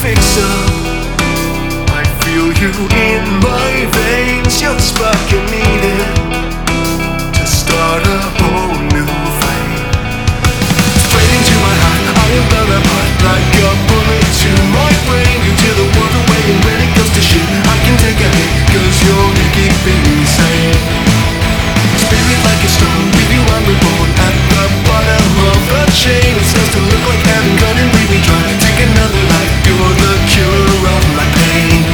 fix-up. I feel you in my veins. You're the spark I needed to start a whole new flame. Straight into my heart, I am blown apart like a bullet to my brain. You tear the world away, and when it goes to shit, I can take a hit, 'cause you're keeping me sane. Spirit like a stone, with you I'm reborn at the bottom of the chain. It starts to look like heaven, come and leave me dry. Take another life, you're the cure of my pain.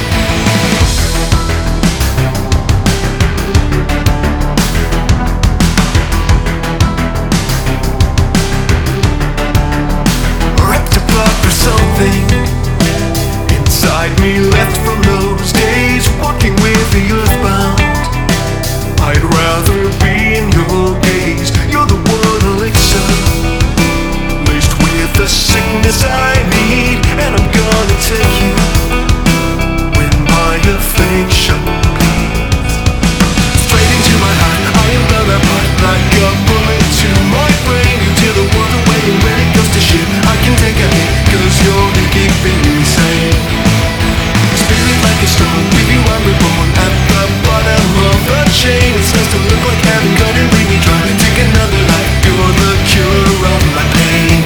Wrapped apart for something inside me left from those days, walking with the earthbound. I'd rather be in your gaze. You're the one elixir, laced with the sickness I need, and I'm gonna take you when my affliction bleeds. Straight into my heart, I am blown apart like a bullet to my brain. You tear the world away, and when it goes to shit, I can take a hit, 'cause you're keeping me sane. Spirit like a stone, with you I'm reborn at the bottom of the chain. It starts to look like heaven, come and bring me dry. Take another life, you're the cure of my pain.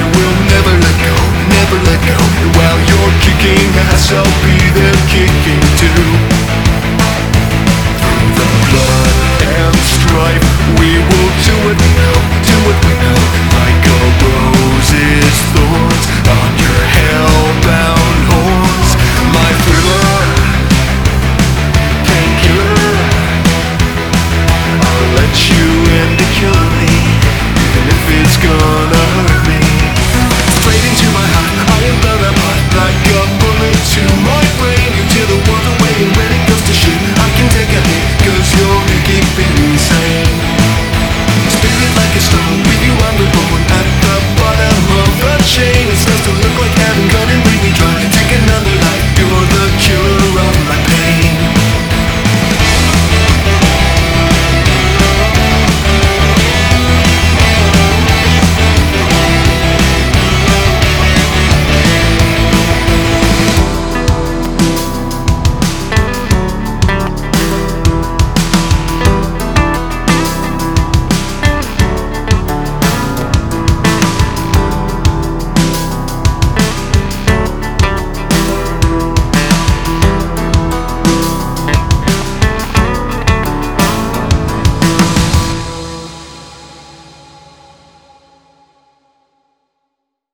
Let go, while you're kicking ass, I'll be there kicking